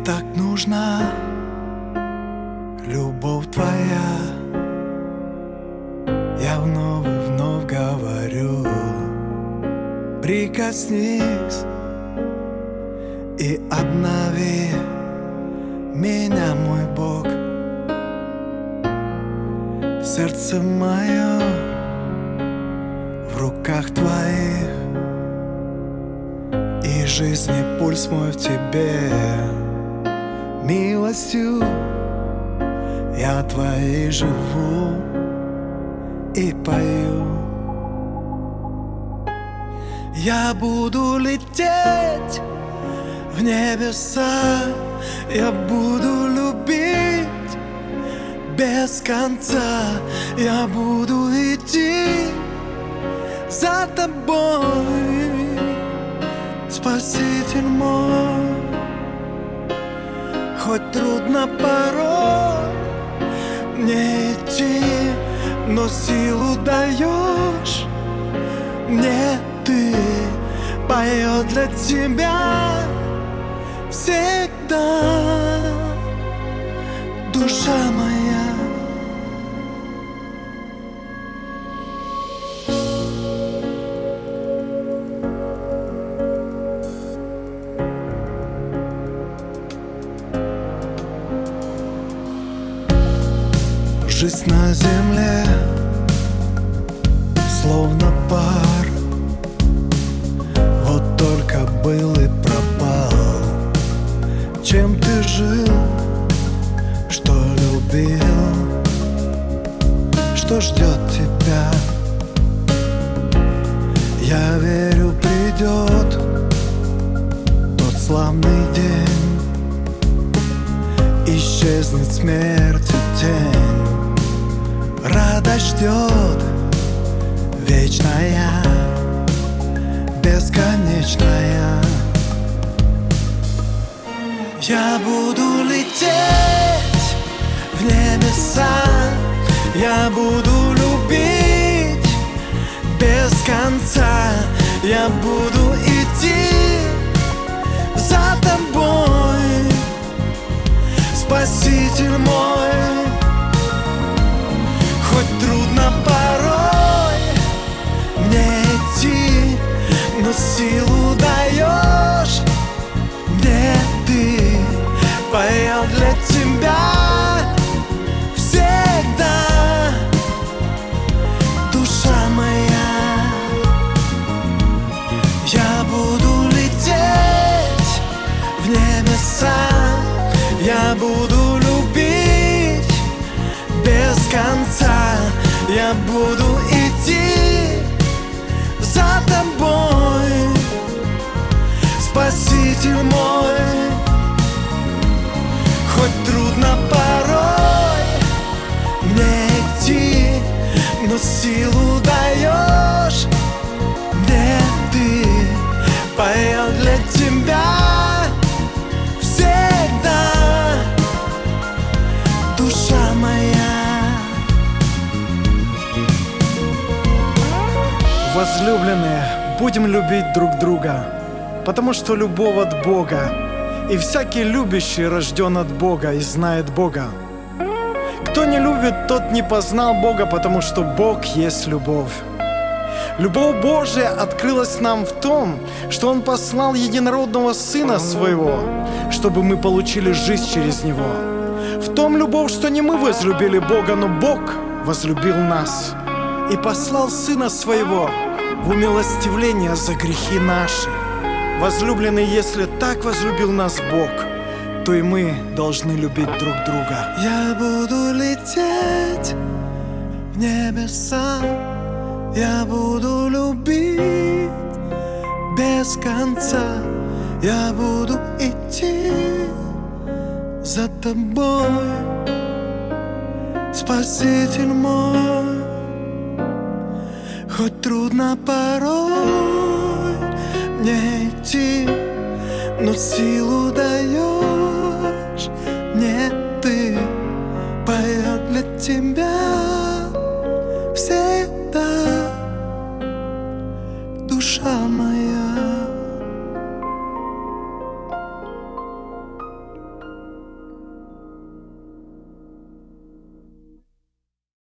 так нужна любовь твоя. Я вновь и вновь говорю: прикоснись и обнови меня, мой Бог. Сердце мое в руках твоих, и жизни пульс мой в тебе. Милостью я твоей живу и пою. Я буду лететь в небеса, я буду любить без конца, я буду идти за тобой, Спаситель мой. Хоть трудно порой мне идти, но силу даешь мне ты. Поет для тебя всегда душа моя. Жизнь на земле словно пар, вот только был и пропал. Чем ты жил, что любил, что ждет тебя? Я верю, придет тот славный день, исчезнет смерть и тень. Радость ждет вечная, бесконечная. Я буду лететь в небеса, я буду любить без конца, я буду идти за тобой, Спаситель мой. Хоть трудно порой мне идти, но силу даешь мне ты. Поел для тебя всегда душа моя. Я буду лететь в небеса, я буду любить без конца, я буду идти за тобой, Спаситель мой. Хоть трудно порой мне идти, но силу даешь мне ты. Поел для тебя всегда душа моя. Возлюбленные, будем любить друг друга, потому что любовь от Бога, и всякий любящий рожден от Бога и знает Бога. Кто не любит, тот не познал Бога, потому что Бог есть любовь. Любовь Божия открылась нам в том, что Он послал единородного Сына Своего, чтобы мы получили жизнь через Него. В том любовь, что не мы возлюбили Бога, но Бог возлюбил нас и послал Сына Своего в умилостивление за грехи наши. Возлюбленные, если так возлюбил нас Бог, то и мы должны любить друг друга. Я буду лететь в небеса, я буду любить без конца, я буду идти за тобой, Спаситель мой. Хоть трудно порой мне идти, но силу даешь